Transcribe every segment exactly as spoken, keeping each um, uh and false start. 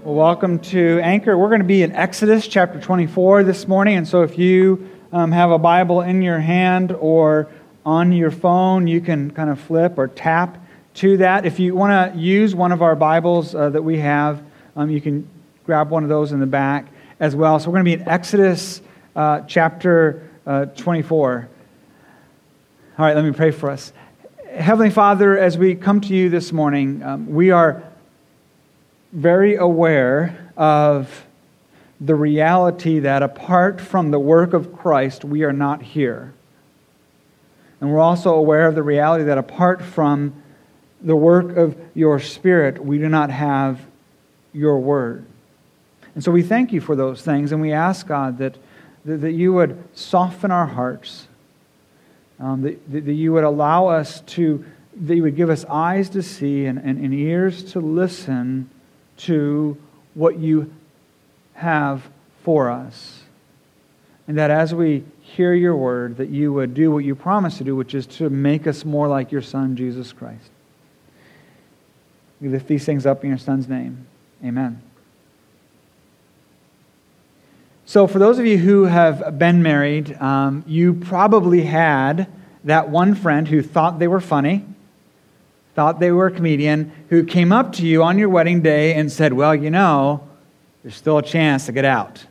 Well, welcome to Anchor. We're going to be in Exodus chapter twenty-four this morning, and so if you um, have a Bible in your hand or on your phone, you can kind of flip or tap to that. If you want to use one of our Bibles uh, that we have, um, you can grab one of those in the back as well. So we're going to be in Exodus uh, chapter uh, twenty-four. All right, let me pray for us. Heavenly Father, as we come to you this morning, um, we are very aware of the reality that apart from the work of Christ, we are not here. And we're also aware of the reality that apart from the work of your Spirit, we do not have your Word. And so we thank you for those things, and we ask, God, that, that you would soften our hearts, um, that, that you would allow us to, that you would give us eyes to see and, and, and ears to listen to what you have for us. And that as we hear your word, that you would do what you promised to do, which is to make us more like your Son, Jesus Christ. We lift these things up in your Son's name. Amen. So for those of you who have been married, um, you probably had that one friend who thought they were funny, thought they were a comedian, who came up to you on your wedding day and said, well, you know, there's still a chance to get out.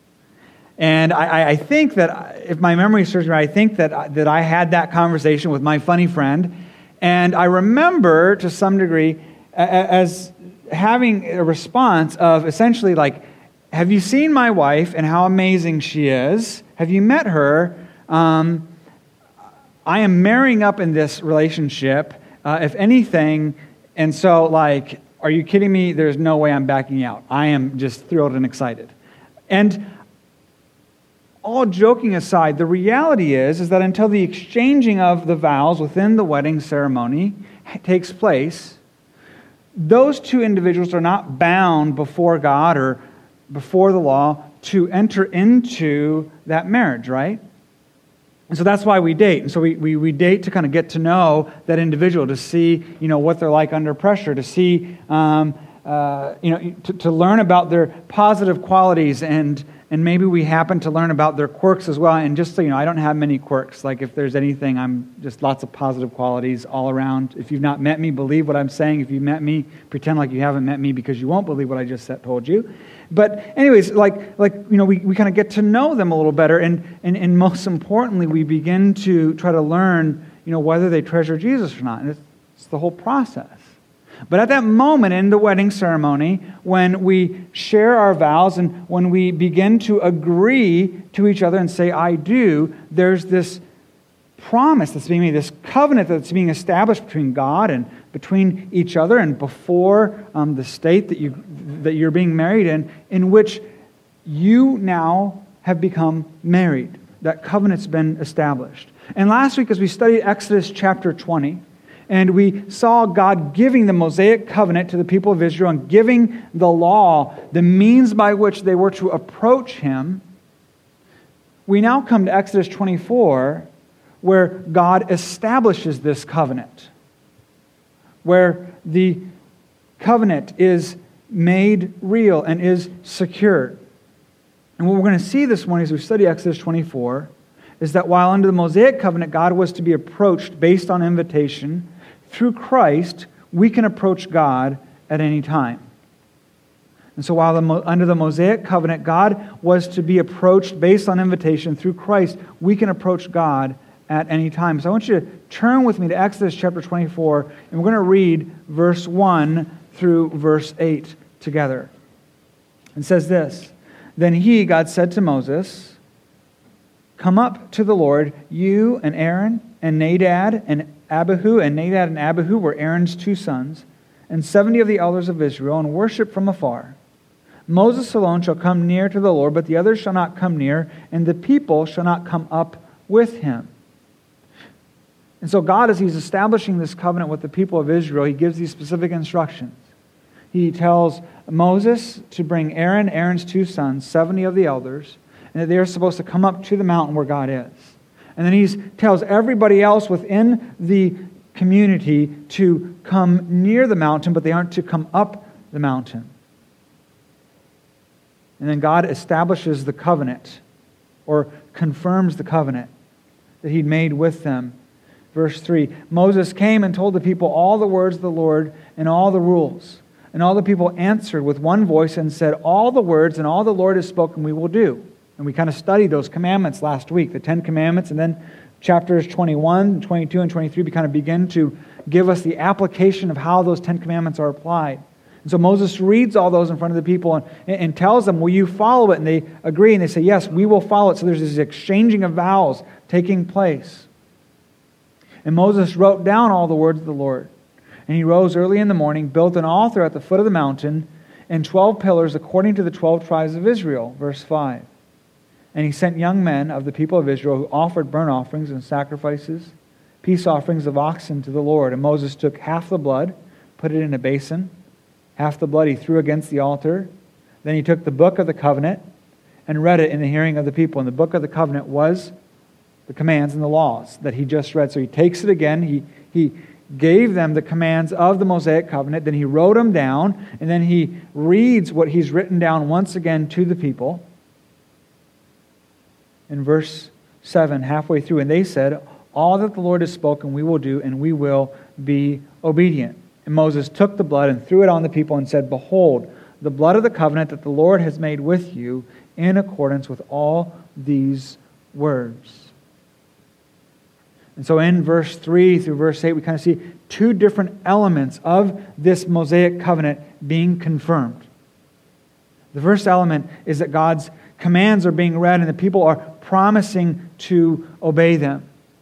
And I, I think that, if my memory serves me right, I think that, that I had that conversation with my funny friend. And I remember, to some degree, as having a response of essentially like, have you seen my wife and how amazing she is? Have you met her? Um, I am marrying up in this relationship. Uh, if anything, and so like, are you kidding me? There's no way I'm backing out. I am just thrilled and excited. And all joking aside, the reality is, is that until the exchanging of the vows within the wedding ceremony takes place, those two individuals are not bound before God or before the law to enter into that marriage, right? And so that's why we date. And so we, we, we date to kind of get to know that individual, to see, you know, what they're like under pressure, to see, um, uh, you know, to, to learn about their positive qualities, and and maybe we happen to learn about their quirks as well. And just so you know, I don't have many quirks. Like if there's anything, I'm just lots of positive qualities all around. If you've not met me, believe what I'm saying. If you've met me, pretend like you haven't met me because you won't believe what I just said, told you. But anyways, like, like you know, we, we kind of get to know them a little better, and, and, and most importantly, we begin to try to learn, you know, whether they treasure Jesus or not. And it's, it's the whole process. But at that moment in the wedding ceremony, when we share our vows and when we begin to agree to each other and say, I do, there's this promise that's being made, this covenant that's being established between God and between each other and before um, the state that you that you're being married in, in which you now have become married. That covenant's been established. And last week, as we studied Exodus chapter twenty, and we saw God giving the Mosaic covenant to the people of Israel and giving the law, the means by which they were to approach Him, we now come to Exodus twenty-four, where God establishes this covenant, where the covenant is made real and is secured. And what we're going to see this morning as we study Exodus twenty-four is that while under the Mosaic covenant God was to be approached based on invitation, through Christ we can approach God at any time. And so while the, under the Mosaic covenant God was to be approached based on invitation, through Christ we can approach God at any time. So I want you to turn with me to Exodus chapter twenty-four, and we're going to read verse one through verse eight together. It says this, Then he, God, said to Moses, Come up to the Lord, you and Aaron and Nadab and Abihu, and Nadab and Abihu were Aaron's two sons, and seventy of the elders of Israel, and worship from afar. Moses alone shall come near to the Lord, but the others shall not come near, and the people shall not come up with him. And so God, as He's establishing this covenant with the people of Israel, He gives these specific instructions. He tells Moses to bring Aaron, Aaron's two sons, seventy of the elders, and that they are supposed to come up to the mountain where God is. And then He tells everybody else within the community to come near the mountain, but they aren't to come up the mountain. And then God establishes the covenant, or confirms the covenant that he'd made with them. Verse three, Moses came and told the people all the words of the Lord and all the rules. And all the people answered with one voice and said, all the words and all the Lord has spoken we will do. And we kind of studied those commandments last week, the Ten Commandments, and then chapters twenty-one, twenty-two, and twenty-three we kind of begin to give us the application of how those Ten Commandments are applied. And so Moses reads all those in front of the people and, and tells them, will you follow it? And they agree, and they say, yes, we will follow it. So there's this exchanging of vows taking place. And Moses wrote down all the words of the Lord. And he rose early in the morning, built an altar at the foot of the mountain, and twelve pillars according to the twelve tribes of Israel. Verse five. And he sent young men of the people of Israel who offered burnt offerings and sacrifices, peace offerings of oxen to the Lord. And Moses took half the blood, put it in a basin. Half the blood he threw against the altar. Then he took the book of the covenant and read it in the hearing of the people. And the book of the covenant was the commands and the laws that he just read. So he takes it again. He, he gave them the commands of the Mosaic covenant. Then he wrote them down. And then he reads what he's written down once again to the people. In verse seven, halfway through, and they said, all that the Lord has spoken we will do, and we will be obedient. And Moses took the blood and threw it on the people and said, behold, the blood of the covenant that the Lord has made with you in accordance with all these words. And so in verse three through verse eight, we kind of see two different elements of this Mosaic covenant being confirmed. The first element is that God's commands are being read and the people are promising to obey them.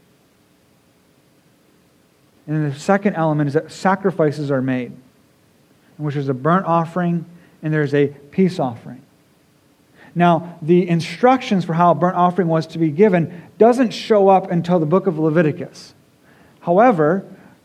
And then the second element is that sacrifices are made, in which there's a burnt offering and there's a peace offering. Now, the instructions for how a burnt offering was to be given doesn't show up until the book of Leviticus. However,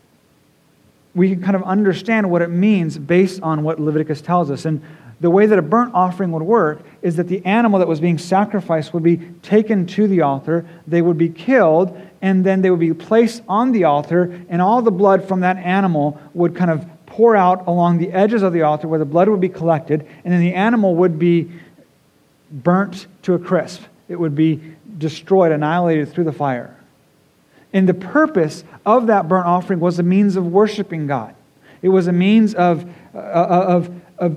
we can kind of understand what it means based on what Leviticus tells us. And the way that a burnt offering would work is that the animal that was being sacrificed would be taken to the altar, they would be killed, and then they would be placed on the altar, and all the blood from that animal would kind of pour out along the edges of the altar where the blood would be collected, and then the animal would be burnt to a crisp. It would be destroyed, annihilated through the fire. And the purpose of that burnt offering was a means of worshiping God. It was a means of, uh, of, of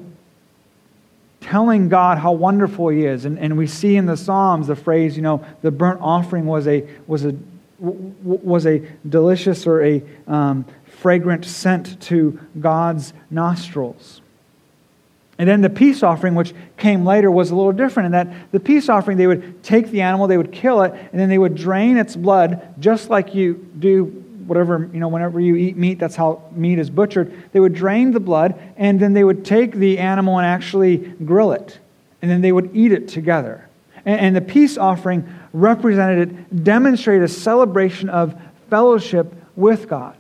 telling God how wonderful He is. And, and we see in the Psalms the phrase, you know, the burnt offering was a was a was a delicious or a um, fragrant scent to God's nostrils. And then the peace offering, which came later, was a little different in that the peace offering, they would take the animal, they would kill it, and then they would drain its blood, just like you do whatever, you know, whenever you eat meat, that's how meat is butchered. They would drain the blood, and then they would take the animal and actually grill it. And then they would eat it together. And, and the peace offering represented it, demonstrated a celebration of fellowship with God.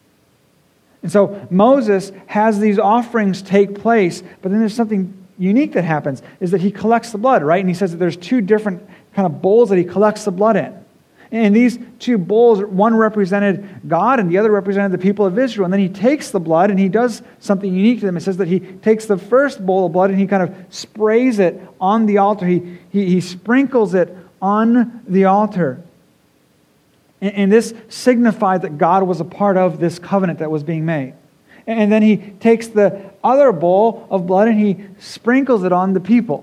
And so Moses has these offerings take place, but then there's something unique that happens, is that he collects the blood, right? And he says that there's two different kind of bowls that he collects the blood in. And these two bowls, one represented God and the other represented the people of Israel. And then he takes the blood and he does something unique to them. It says that he takes the first bowl of blood and he kind of sprays it on the altar. He, he, he sprinkles it on the altar. And, and this signified that God was a part of this covenant that was being made. And, and then he takes the other bowl of blood and he sprinkles it on the people.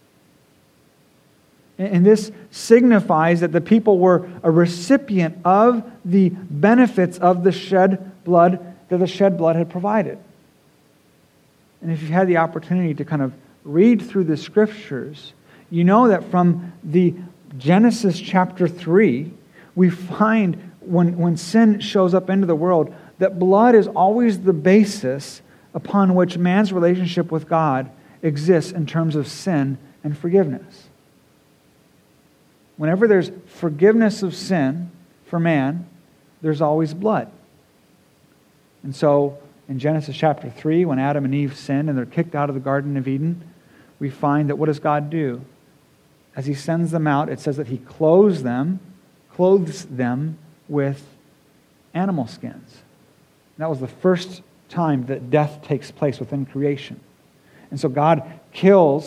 And this signifies that the people were a recipient of the benefits of the shed blood that the shed blood had provided. And if you've had the opportunity to kind of read through the Scriptures, you know that from the Genesis chapter three, we find when, when sin shows up into the world, that blood is always the basis upon which man's relationship with God exists in terms of sin and forgiveness. Whenever there's forgiveness of sin for man, there's always blood. And so, in Genesis chapter three, when Adam and Eve sin and they're kicked out of the Garden of Eden, we find that what does God do? As He sends them out, it says that He clothes them, clothes them with animal skins. And that was the first time that death takes place within creation. And so God kills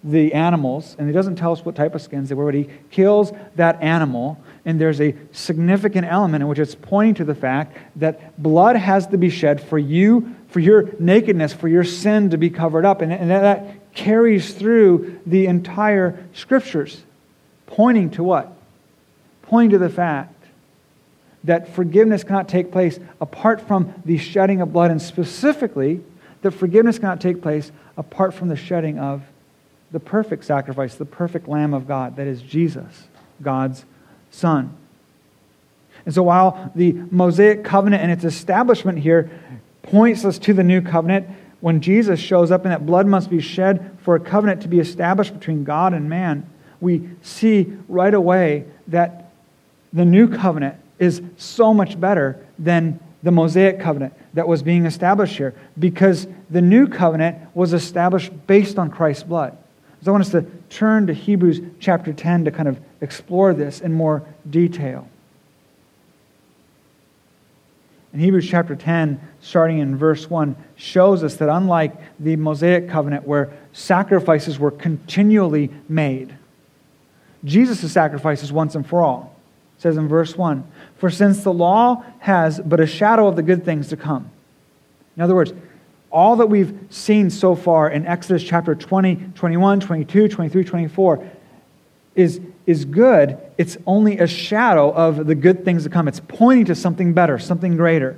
the animals, and he doesn't tell us what type of skins they were, but he kills that animal, and there's a significant element in which it's pointing to the fact that blood has to be shed for you, for your nakedness, for your sin to be covered up, and, and that carries through the entire Scriptures, pointing to what? Pointing to the fact that forgiveness cannot take place apart from the shedding of blood, and specifically, that forgiveness cannot take place apart from the shedding of the perfect sacrifice, the perfect Lamb of God, that is Jesus, God's Son. And so while the Mosaic covenant and its establishment here points us to the new covenant, when Jesus shows up and that blood must be shed for a covenant to be established between God and man, we see right away that the new covenant is so much better than the Mosaic covenant that was being established here, because the new covenant was established based on Christ's blood. So I want us to turn to Hebrews chapter ten to kind of explore this in more detail. In Hebrews chapter ten, starting in verse one, shows us that unlike the Mosaic covenant where sacrifices were continually made, Jesus' sacrifice is once and for all. It says in verse one, "For since the law has but a shadow of the good things to come." In other words, all that we've seen so far in Exodus chapter twenty, twenty-one, twenty-two, twenty-three, twenty-four is, is good. It's only a shadow of the good things to come. It's pointing to something better, something greater.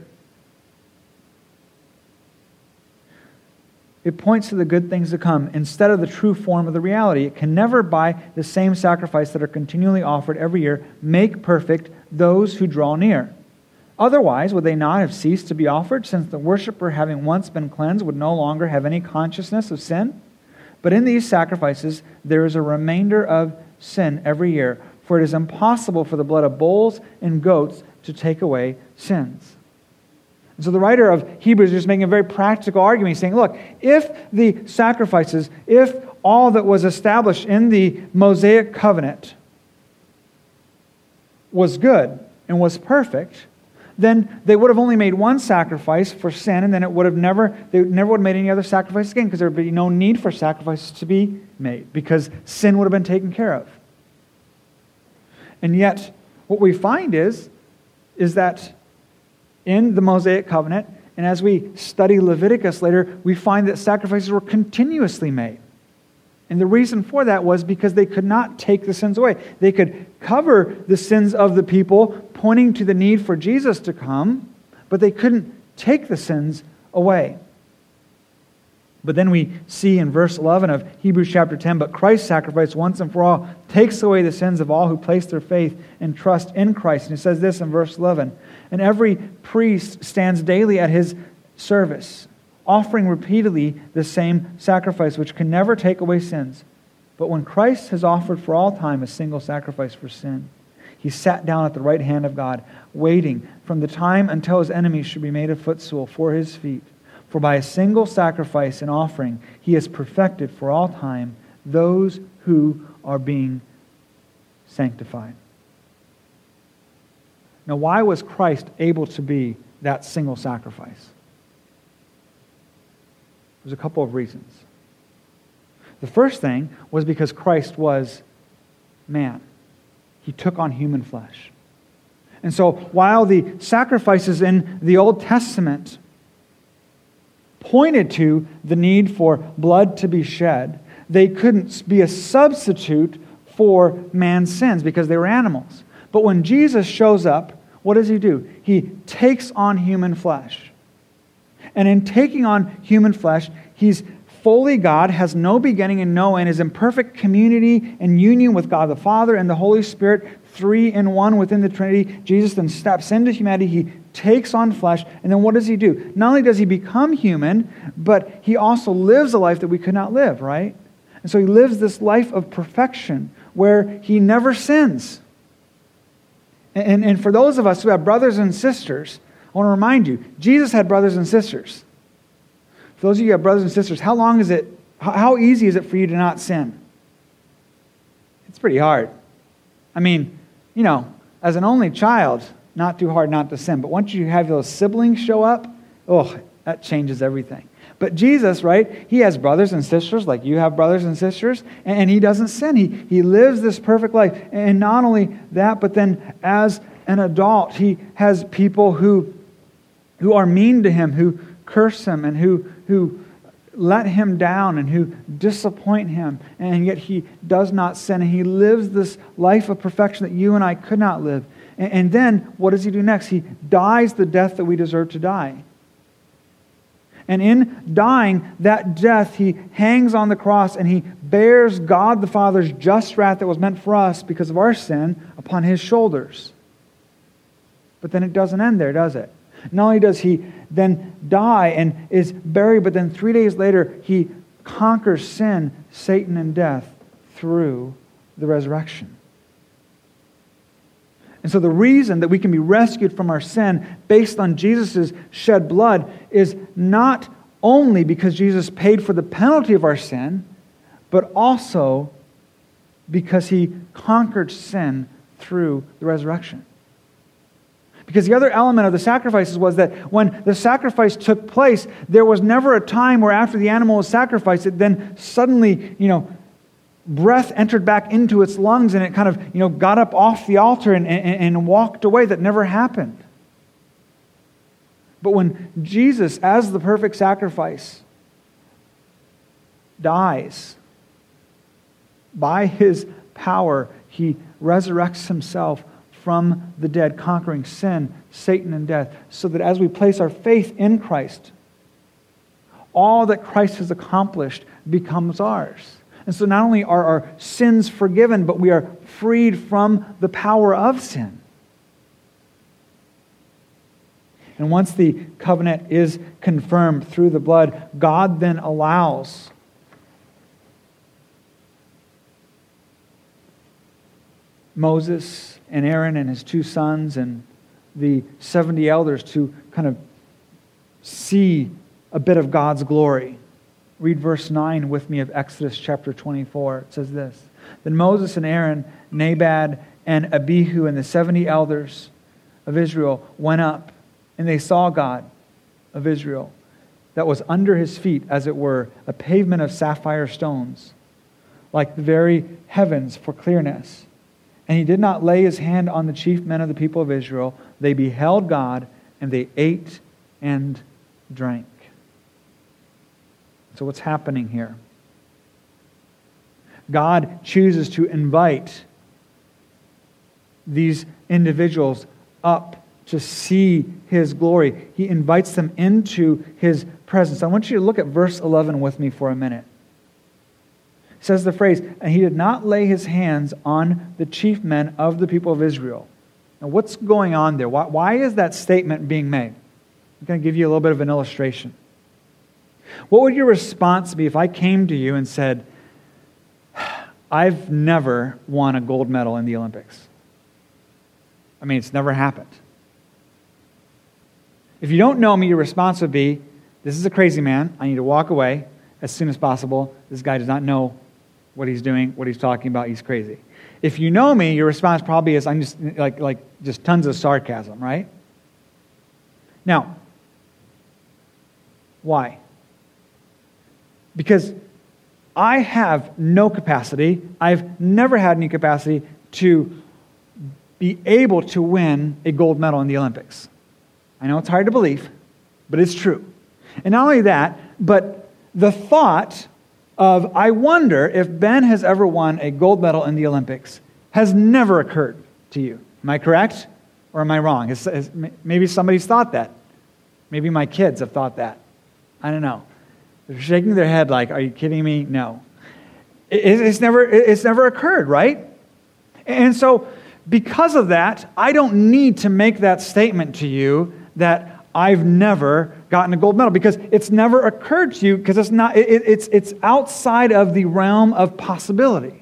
It points to the good things to come instead of the true form of the reality. It can never, by the same sacrifice that are continually offered every year, make perfect those who draw near. Otherwise, would they not have ceased to be offered, since the worshiper, having once been cleansed, would no longer have any consciousness of sin? But in these sacrifices, there is a remainder of sin every year, for it is impossible for the blood of bulls and goats to take away sins. And so the writer of Hebrews is just making a very practical argument. He's saying, look, if the sacrifices, if all that was established in the Mosaic covenant was good and was perfect, then they would have only made one sacrifice for sin, and then it would have never, they never would have made any other sacrifice again, because there would be no need for sacrifices to be made, because sin would have been taken care of. And yet, what we find is, is that in the Mosaic covenant, and as we study Leviticus later, we find that sacrifices were continuously made. And the reason for that was because they could not take the sins away. They could cover the sins of the people, pointing to the need for Jesus to come, but they couldn't take the sins away. But then we see in verse eleven of Hebrews chapter ten, "But Christ's sacrifice once and for all takes away the sins of all who place their faith and trust in Christ." And it says this in verse eleven, "And every priest stands daily at his service, offering repeatedly the same sacrifice, which can never take away sins. But when Christ has offered for all time a single sacrifice for sin, he sat down at the right hand of God, waiting from the time until his enemies should be made a footstool for his feet. For by a single sacrifice and offering, he has perfected for all time those who are being sanctified." Now, why was Christ able to be that single sacrifice? There's a couple of reasons. The first thing was because Christ was man. He took on human flesh. And so while the sacrifices in the Old Testament pointed to the need for blood to be shed, they couldn't be a substitute for man's sins because they were animals. But when Jesus shows up, what does he do? He takes on human flesh. And in taking on human flesh, he's fully God, has no beginning and no end, is in perfect community and union with God the Father and the Holy Spirit, three in one within the Trinity. Jesus then steps into humanity. He takes on flesh. And then what does he do? Not only does he become human, but he also lives a life that we could not live, right? And so he lives this life of perfection where he never sins. And, and for those of us who have brothers and sisters, I want to remind you, Jesus had brothers and sisters. For those of you who have brothers and sisters, how long is it, how easy is it for you to not sin? It's pretty hard. I mean, you know, as an only child, not too hard not to sin. But once you have those siblings show up, oh, that changes everything. But Jesus, right, he has brothers and sisters like you have brothers and sisters, and he doesn't sin. He, he lives this perfect life. And not only that, but then as an adult, he has people who, who are mean to him, who curse him, and who, who let him down, and who disappoint him. And yet he does not sin, and he lives this life of perfection that you and I could not live. And, and then, what does he do next? He dies the death that we deserve to die. And in dying that death, he hangs on the cross and he bears God the Father's just wrath that was meant for us because of our sin upon his shoulders. But then it doesn't end there, does it? Not only does he then die and is buried, but then three days later he conquers sin, Satan, and death through the resurrection. And so the reason that we can be rescued from our sin based on Jesus' shed blood is not only because Jesus paid for the penalty of our sin, but also because he conquered sin through the resurrection. Because the other element of the sacrifices was that when the sacrifice took place, there was never a time where after the animal was sacrificed, it then suddenly, you know, breath entered back into its lungs and it kind of, you know, got up off the altar and, and, and walked away. That never happened. But when Jesus, as the perfect sacrifice, dies, by his power, he resurrects himself from the dead, conquering sin, Satan, and death, so that as we place our faith in Christ, all that Christ has accomplished becomes ours. And so not only are our sins forgiven, but we are freed from the power of sin. And once the covenant is confirmed through the blood, God then allows Moses and Aaron and his two sons and the seventy elders to kind of see a bit of God's glory. Read verse nine with me of Exodus chapter twenty-four. It says this: Then Moses and Aaron, Nadab and Abihu and the seventy elders of Israel went up, and they saw God of Israel that was under his feet, as it were, a pavement of sapphire stones, like the very heavens for clearness. And he did not lay his hand on the chief men of the people of Israel. They beheld God, and they ate and drank. So what's happening here? God chooses to invite these individuals up to see his glory. He invites them into his presence. I want you to look at verse eleven with me for a minute. It says the phrase, and he did not lay his hands on the chief men of the people of Israel. Now what's going on there? Why, why is that statement being made? I'm going to give you a little bit of an illustration. What would your response be if I came to you and said, I've never won a gold medal in the Olympics? I mean, it's never happened. If you don't know me, your response would be, this is a crazy man. I need to walk away as soon as possible. This guy does not know what he's doing, what he's talking about. He's crazy. If you know me, your response probably is, I'm just like, like just tons of sarcasm, right? Now, why? Because I have no capacity, I've never had any capacity to be able to win a gold medal in the Olympics. I know it's hard to believe, but it's true. And not only that, but the thought of, I wonder if Ben has ever won a gold medal in the Olympics has never occurred to you. Am I correct? Or am I wrong? Has, has, maybe somebody's thought that. Maybe my kids have thought that. I don't know. They're shaking their head like, are you kidding me? No. It, it's never, it's never occurred, right? And so, because of that, I don't need to make that statement to you that I've never gotten a gold medal, because it's never occurred to you, because it's not, it, it's, it's outside of the realm of possibility.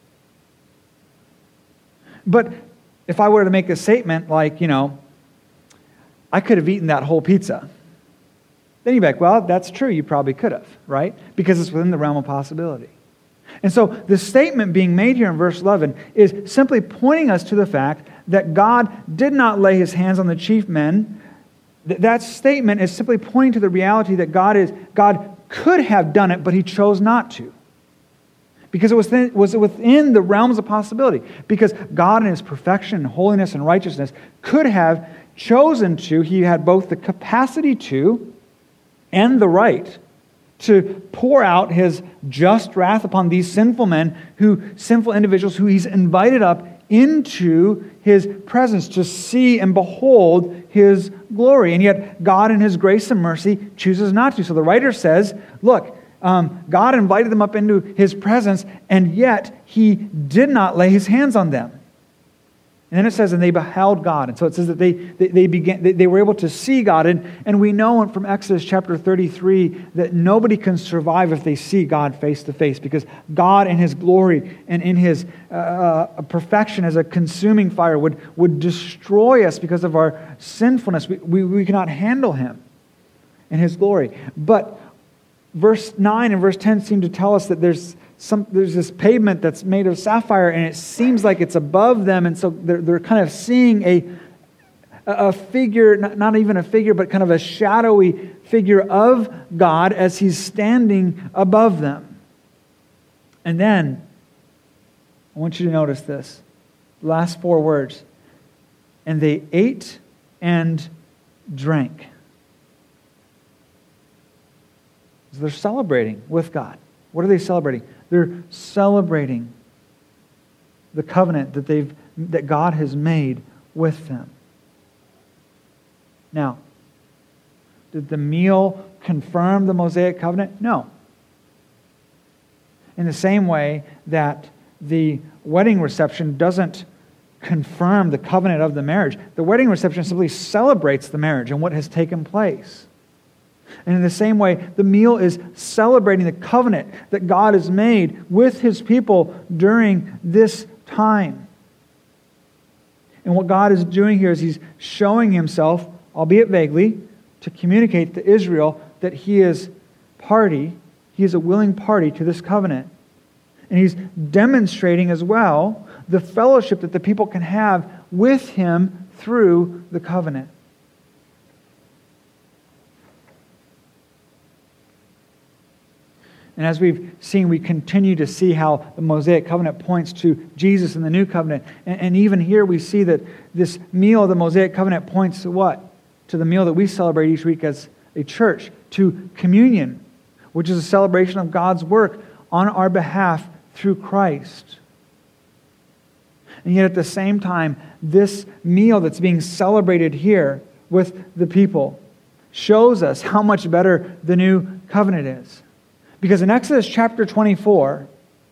But if I were to make a statement like, you know, I could have eaten that whole pizza, then you'd be like, well, that's true, you probably could have, right? Because it's within the realm of possibility. And so the statement being made here in verse eleven is simply pointing us to the fact that God did not lay his hands on the chief men th- that statement is simply pointing to the reality that God is God could have done it, but he chose not to. Because it was within, was within the realms of possibility. Because God in his perfection, holiness, and righteousness could have chosen to, he had both the capacity to and the right to pour out his just wrath upon these sinful men, who sinful individuals who he's invited up into his presence to see and behold his glory. And yet God in his grace and mercy chooses not to. So the writer says, look, um, God invited them up into his presence, and yet he did not lay his hands on them. And then it says, and they beheld God. And so it says that they they, they began they, they were able to see God. And, and we know from Exodus chapter thirty-three that nobody can survive if they see God face to face, because God in his glory and in his uh, perfection as a consuming fire would, would destroy us because of our sinfulness. We, we, we cannot handle him in his glory. But verse nine and verse ten seem to tell us that there's Some, there's this pavement that's made of sapphire, and it seems like it's above them, and so they're, they're kind of seeing a, a figure, not, not even a figure, but kind of a shadowy figure of God as he's standing above them. And then, I want you to notice this, last four words, and they ate and drank. So they're celebrating with God. What are they celebrating? They're celebrating the covenant that they've that God has made with them. Now, did the meal confirm the Mosaic covenant? No. In the same way that the wedding reception doesn't confirm the covenant of the marriage, the wedding reception simply celebrates the marriage and what has taken place. And in the same way, the meal is celebrating the covenant that God has made with his people during this time. And what God is doing here is he's showing himself, albeit vaguely, to communicate to Israel that he is party, he is a willing party to this covenant. And he's demonstrating as well the fellowship that the people can have with him through the covenant. And as we've seen, we continue to see how the Mosaic covenant points to Jesus in the new covenant. And, and even here we see that this meal of the Mosaic covenant points to what? To the meal that we celebrate each week as a church, to communion, which is a celebration of God's work on our behalf through Christ. And yet at the same time, this meal that's being celebrated here with the people shows us how much better the new covenant is. Because in Exodus chapter twenty-four,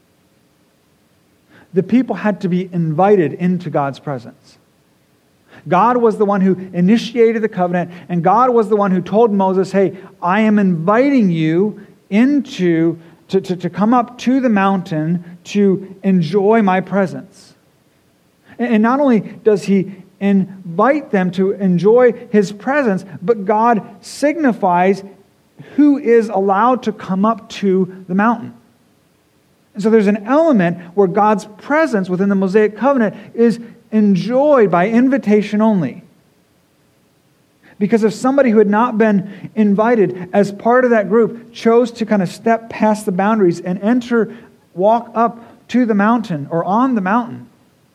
the people had to be invited into God's presence. God was the one who initiated the covenant, and God was the one who told Moses, hey, I am inviting you into, to, to, to come up to the mountain to enjoy my presence. And, and not only does he invite them to enjoy his presence, but God signifies who is allowed to come up to the mountain. And so there's an element where God's presence within the Mosaic covenant is enjoyed by invitation only. Because if somebody who had not been invited as part of that group chose to kind of step past the boundaries and enter, walk up to the mountain or on the mountain,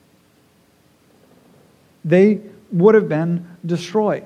they would have been destroyed.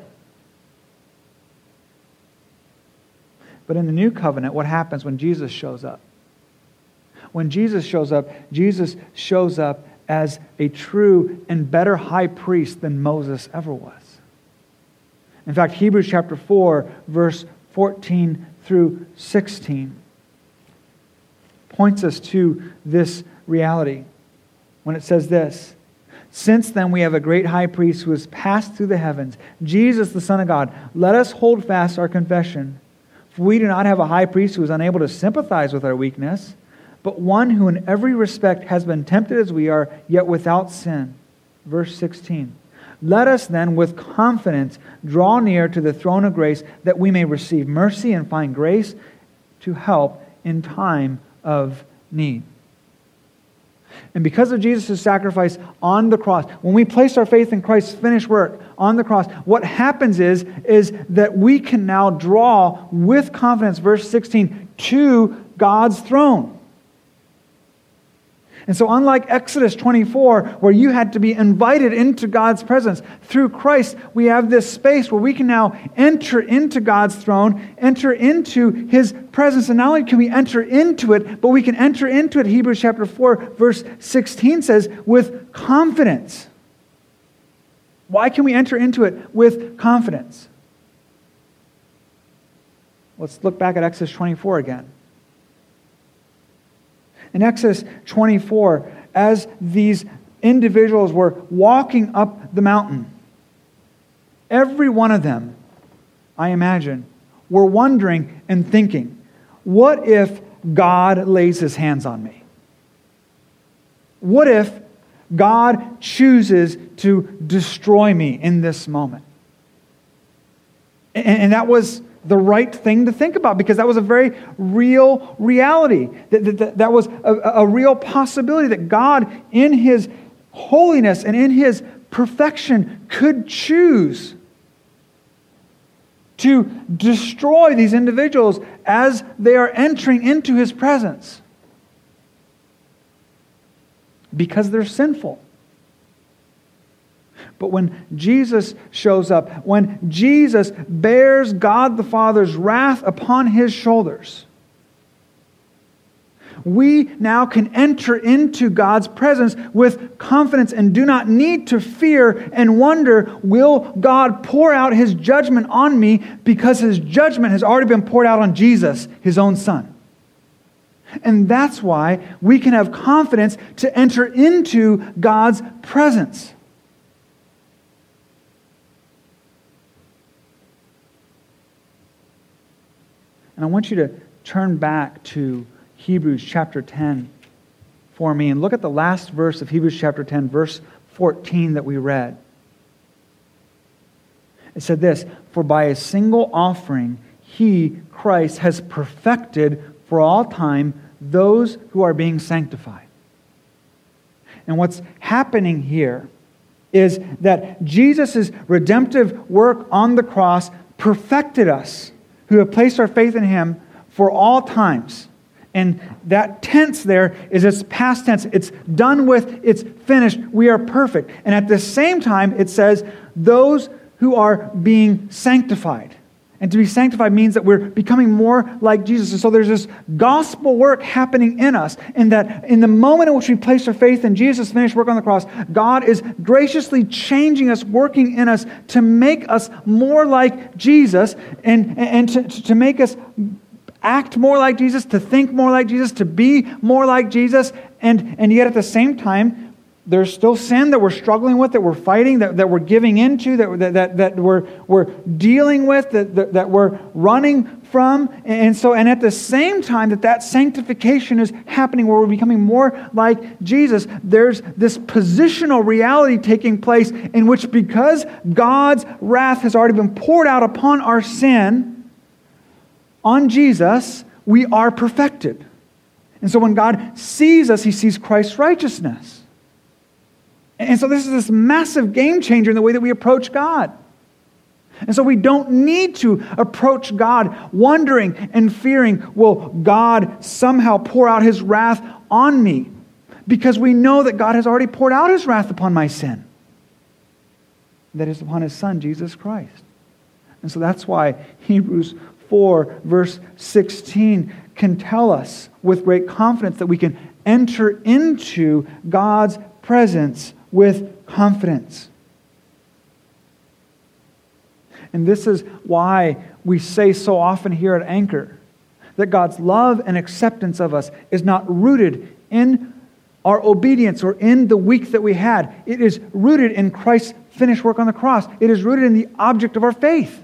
But in the new covenant, what happens when Jesus shows up? When Jesus shows up, Jesus shows up as a true and better high priest than Moses ever was. In fact, Hebrews chapter four, verse fourteen through sixteen points us to this reality when it says this: since then we have a great high priest who has passed through the heavens, Jesus the Son of God. Let us hold fast our confession. For we do not have a high priest who is unable to sympathize with our weakness, but one who in every respect has been tempted as we are, yet without sin. Verse sixteen. Let us then with confidence draw near to the throne of grace, that we may receive mercy and find grace to help in time of need. And because of Jesus' sacrifice on the cross, when we place our faith in Christ's finished work on the cross, what happens is, is that we can now draw with confidence, verse sixteen, to God's throne. And so unlike Exodus twenty-four, where you had to be invited into God's presence, through Christ, we have this space where we can now enter into God's throne, enter into His presence. And not only can we enter into it, but we can enter into it, Hebrews chapter four, verse sixteen says, with confidence. Why can we enter into it with confidence? Let's look back at Exodus twenty-four again. In Exodus twenty-four, as these individuals were walking up the mountain, every one of them, I imagine, were wondering and thinking, what if God lays His hands on me? What if God chooses to destroy me in this moment? And, and that was the right thing to think about, because that was a very real reality. That, that, that was a, a real possibility that God, in His holiness and in His perfection, could choose to destroy these individuals as they are entering into His presence because they're sinful. But when Jesus shows up, when Jesus bears God the Father's wrath upon His shoulders, we now can enter into God's presence with confidence and do not need to fear and wonder, will God pour out His judgment on me, because His judgment has already been poured out on Jesus, His own Son. And that's why we can have confidence to enter into God's presence. And I want you to turn back to Hebrews chapter ten for me and look at the last verse of Hebrews chapter ten, verse fourteen that we read. It said this, "For by a single offering He, Christ, has perfected for all time those who are being sanctified." And what's happening here is that Jesus' redemptive work on the cross perfected us, who have placed our faith in Him, for all times. And that tense there is its past tense. It's done with, it's finished, we are perfect. And at the same time, it says, those who are being sanctified. And to be sanctified means that we're becoming more like Jesus. And so there's this gospel work happening in us, in that in the moment in which we place our faith in Jesus' finished work on the cross, God is graciously changing us, working in us to make us more like Jesus, and, and to, to make us act more like Jesus, to think more like Jesus, to be more like Jesus. And, and yet at the same time, there's still sin that we're struggling with, that we're fighting, that, that we're giving into, that, that, that we're, we're dealing with, that, that, that we're running from. And so, and at the same time that that sanctification is happening, where we're becoming more like Jesus, there's this positional reality taking place in which, because God's wrath has already been poured out upon our sin, on Jesus, we are perfected. And so when God sees us, He sees Christ's righteousness. And so this is this massive game changer in the way that we approach God. And so we don't need to approach God wondering and fearing, will God somehow pour out His wrath on me? Because we know that God has already poured out His wrath upon my sin. That is upon His Son, Jesus Christ. And so that's why Hebrews four, verse sixteen can tell us with great confidence that we can enter into God's presence with confidence. And this is why we say so often here at Anchor that God's love and acceptance of us is not rooted in our obedience or in the week that we had. It is rooted in Christ's finished work on the cross. It is rooted in the object of our faith.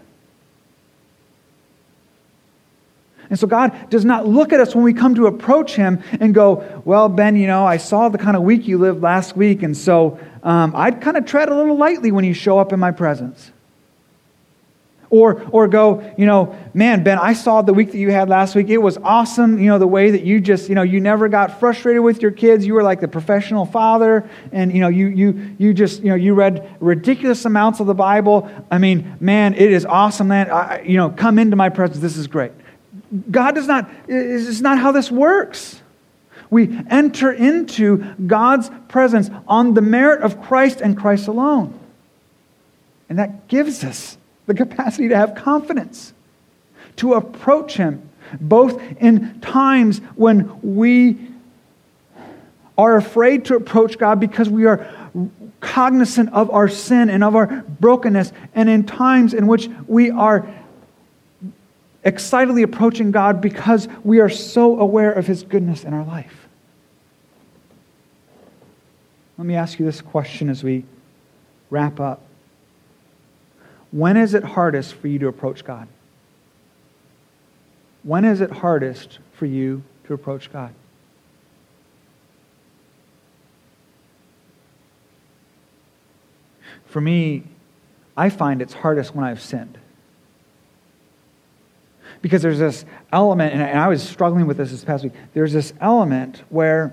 And so God does not look at us when we come to approach Him and go, well, Ben, you know, I saw the kind of week you lived last week, and so um, I'd kind of tread a little lightly when you show up in my presence. Or or go, you know, man, Ben, I saw the week that you had last week. It was awesome. You know, the way that you just, you know, you never got frustrated with your kids. You were like the professional father. And, you know, you you you just, you know, you read ridiculous amounts of the Bible. I mean, man, it is awesome, man. I, you know, come into my presence. This is great. God does not, it's not how this works. We enter into God's presence on the merit of Christ and Christ alone. And that gives us the capacity to have confidence, to approach Him, both in times when we are afraid to approach God because we are cognizant of our sin and of our brokenness, and in times in which we are excitedly approaching God because we are so aware of His goodness in our life. Let me ask you this question as we wrap up. When is it hardest for you to approach God? When is it hardest for you to approach God? For me, I find it's hardest when I've sinned. Because there's this element, and I was struggling with this this past week, there's this element where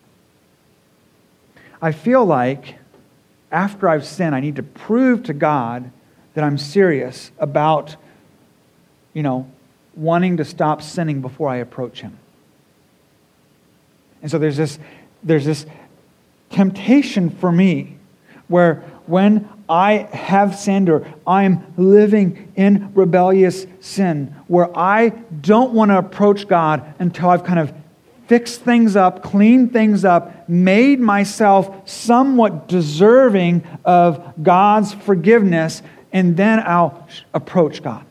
I feel like after I've sinned, I need to prove to God that I'm serious about, you know, wanting to stop sinning before I approach Him. And so there's this, there's this temptation for me where when I have sinned or I'm living in rebellious sin, where I don't want to approach God until I've kind of fixed things up, cleaned things up, made myself somewhat deserving of God's forgiveness, and then I'll approach God.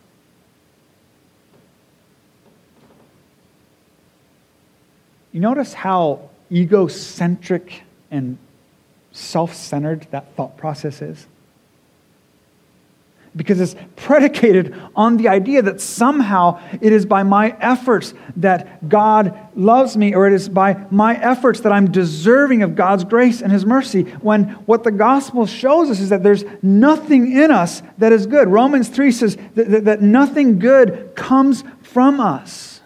You notice how egocentric and self-centered that thought process is? Because it's predicated on the idea that somehow it is by my efforts that God loves me, or it is by my efforts that I'm deserving of God's grace and His mercy, when what the gospel shows us is that there's nothing in us that is good. Romans three says that, that, that nothing good comes from us.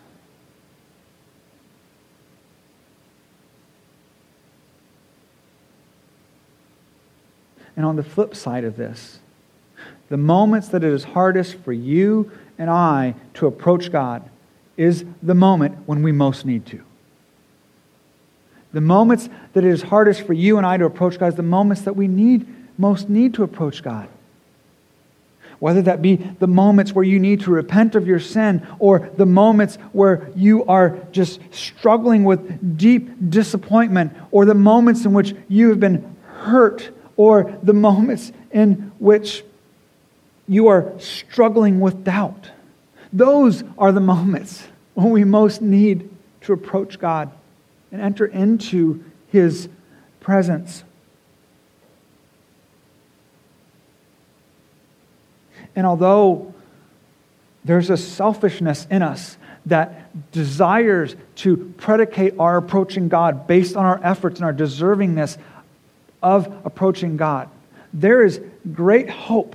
And on the flip side of this, the moments that it is hardest for you and I to approach God is the moment when we most need to. The moments that it is hardest for you and I to approach God is the moments that we need most need to approach God. Whether that be the moments where you need to repent of your sin, or the moments where you are just struggling with deep disappointment, or the moments in which you have been hurt, or the moments in which you are struggling with doubt. Those are the moments when we most need to approach God and enter into His presence. And although there's a selfishness in us that desires to predicate our approaching God based on our efforts and our deservingness of approaching God, there is great hope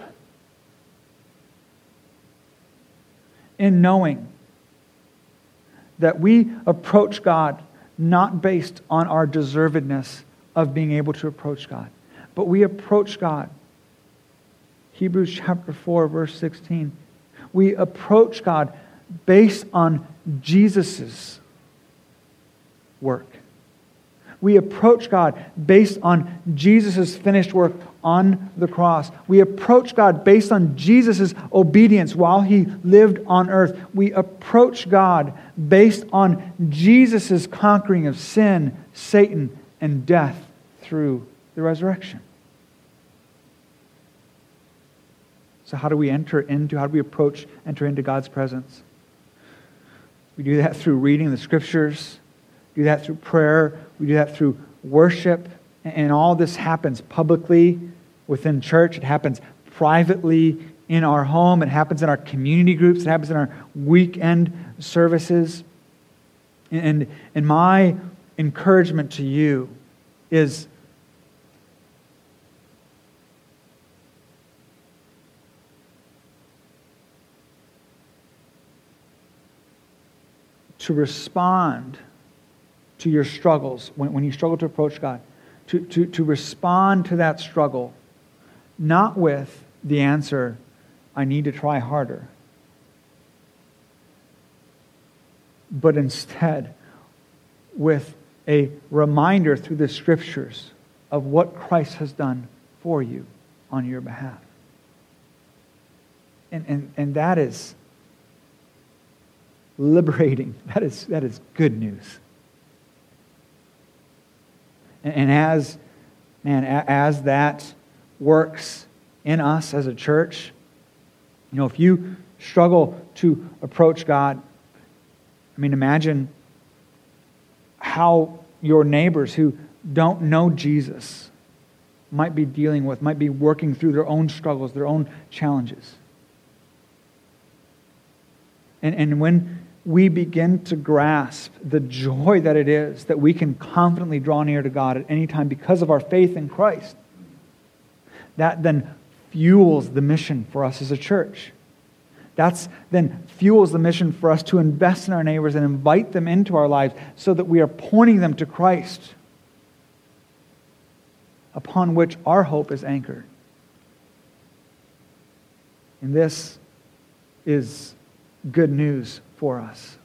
in knowing that we approach God not based on our deservedness of being able to approach God, but we approach God. Hebrews chapter four, verse sixteen. We approach God based on Jesus' work. We approach God based on Jesus' finished work on the cross. We approach God based on Jesus' obedience while He lived on earth. We approach God based on Jesus' conquering of sin, Satan, and death through the resurrection. So how do we enter into, how do we approach, enter into God's presence? We do that through reading the Scriptures. We do that through prayer. We do that through worship. And all this happens publicly within church. It happens privately in our home. It happens in our community groups. It happens in our weekend services. And, and my encouragement to you is to respond to your struggles, when, when you struggle to approach God, to, to, to respond to that struggle, not with the answer, I need to try harder, but instead with a reminder through the Scriptures of what Christ has done for you on your behalf. And, and, and that is liberating. That is, that is good news. And, and as, man, as that works in us as a church, you know, if you struggle to approach God, I mean, imagine how your neighbors who don't know Jesus might be dealing with, might be working through their own struggles, their own challenges. And, and when we begin to grasp the joy that it is that we can confidently draw near to God at any time because of our faith in Christ, that then fuels the mission for us as a church. That's then fuels the mission for us to invest in our neighbors and invite them into our lives so that we are pointing them to Christ, upon which our hope is anchored. And this is good news for us.